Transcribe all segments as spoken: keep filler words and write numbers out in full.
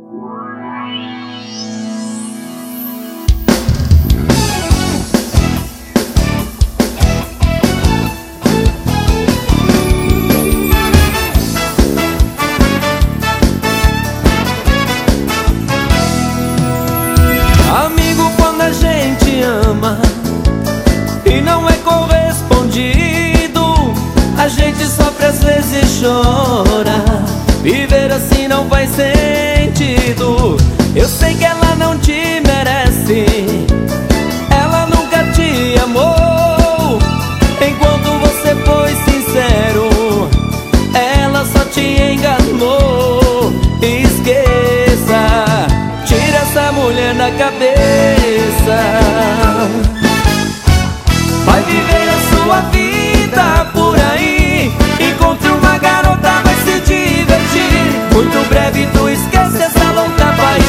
Amigo, quando a gente ama e não é correspondido, a gente sofre, às vezes chora. Viver assim não faz sentido. Eu sei que ela não te merece, ela nunca te amou. Enquanto você foi sincero, ela só te enganou. Esqueça, tira essa mulher da cabeça. Vai viver a sua vida por aí, encontre uma garota, vai se divertir. Muito breve tu esquece essa louca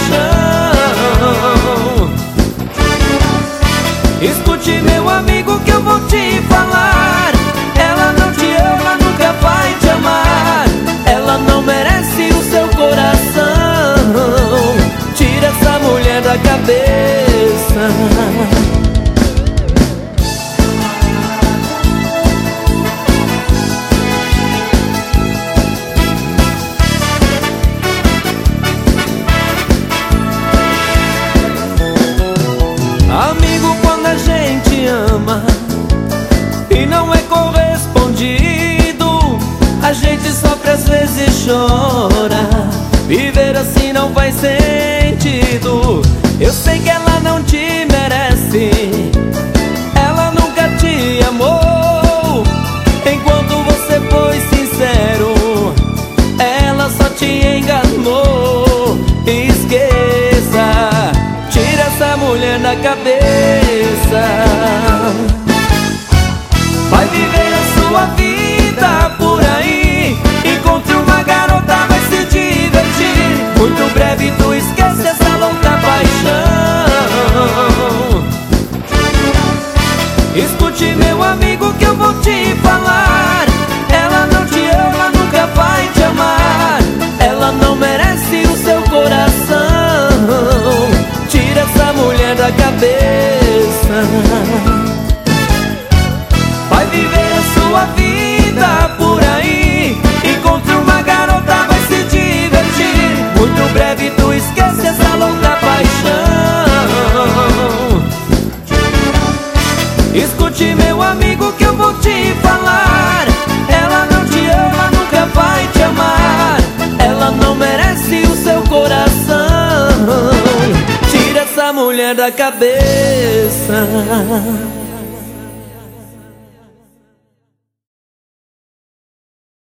paixão. Escute, meu amigo, que eu vou te falar. Ela não te ama, nunca vai te amar. Ela não merece o seu coração. Tira essa mulher da cabeça. Amigo, quando a gente ama e não é correspondido, a gente sofre, às vezes chora. Viver assim não faz sentido. Eu sei que ela não te merece, ela nunca te amou. Enquanto você foi sincero, ela só te enganou. Esqueça, tira essa mulher da cabeça. Vai viver a sua vida por aí, encontre uma garota, vai se divertir. Muito breve tu esquece essa louca paixão. Escute, meu amigo, que eu vou te falar. Ela não te ama, nunca vai te amar. Ela não merece o seu coração. Tira essa mulher da cabeça. Vai viver a sua vida por aí, encontre uma garota, vai se divertir. Muito breve tu esquece essa louca paixão. Escute, meu amigo, que eu vou te falar. Ela não te ama, nunca vai te amar. Ela não merece o seu coração. Tira essa mulher da cabeça.